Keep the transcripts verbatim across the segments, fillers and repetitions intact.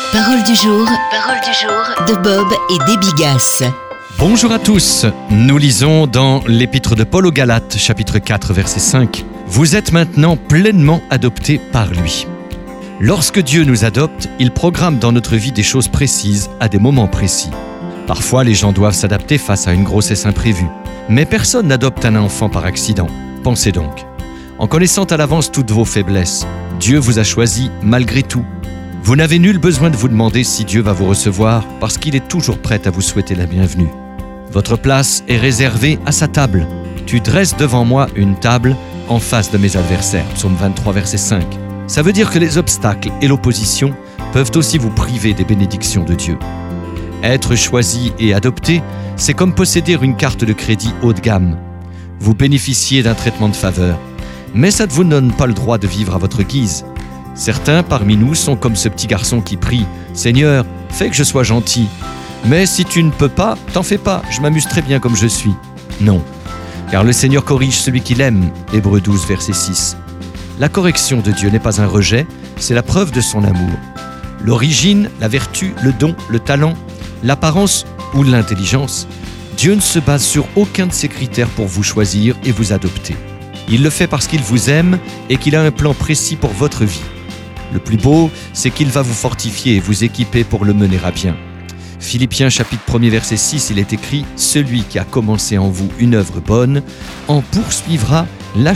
Parole du jour, parole du jour de Bob et Debbie Gass. Bonjour à tous, nous lisons dans l'épître de Paul aux Galates, chapitre quatre, verset cinq. Vous êtes maintenant pleinement adoptés par lui. Lorsque Dieu nous adopte, il programme dans notre vie des choses précises à des moments précis. Parfois, les gens doivent s'adapter face à une grossesse imprévue. Mais personne n'adopte un enfant par accident. Pensez donc. En connaissant à l'avance toutes vos faiblesses, Dieu vous a choisi malgré tout. Vous n'avez nul besoin de vous demander si Dieu va vous recevoir parce qu'il est toujours prêt à vous souhaiter la bienvenue. Votre place est réservée à sa table. Tu dresses devant moi une table en face de mes adversaires. Psaume vingt-trois, verset cinq. Ça veut dire que les obstacles et l'opposition peuvent aussi vous priver des bénédictions de Dieu. Être choisi et adopté, c'est comme posséder une carte de crédit haut de gamme. Vous bénéficiez d'un traitement de faveur, mais ça ne vous donne pas le droit de vivre à votre guise. Certains parmi nous sont comme ce petit garçon qui prie « Seigneur, fais que je sois gentil. Mais si tu ne peux pas, t'en fais pas, je m'amuse très bien comme je suis. » Non, car le Seigneur corrige celui qu'il aime. Hébreux douze, verset six. La correction de Dieu n'est pas un rejet, c'est la preuve de son amour. L'origine, la vertu, le don, le talent, l'apparence ou l'intelligence, Dieu ne se base sur aucun de ces critères pour vous choisir et vous adopter. Il le fait parce qu'il vous aime et qu'il a un plan précis pour votre vie. Le plus beau, c'est qu'il va vous fortifier et vous équiper pour le mener à bien. Philippiens chapitre un, verset six, il est écrit « Celui qui a commencé en vous une œuvre bonne en poursuivra l'achèvement. »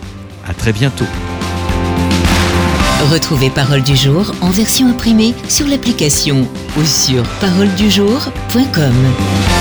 À très bientôt. Retrouvez Parole du jour en version imprimée sur l'application ou sur parole du jour point com.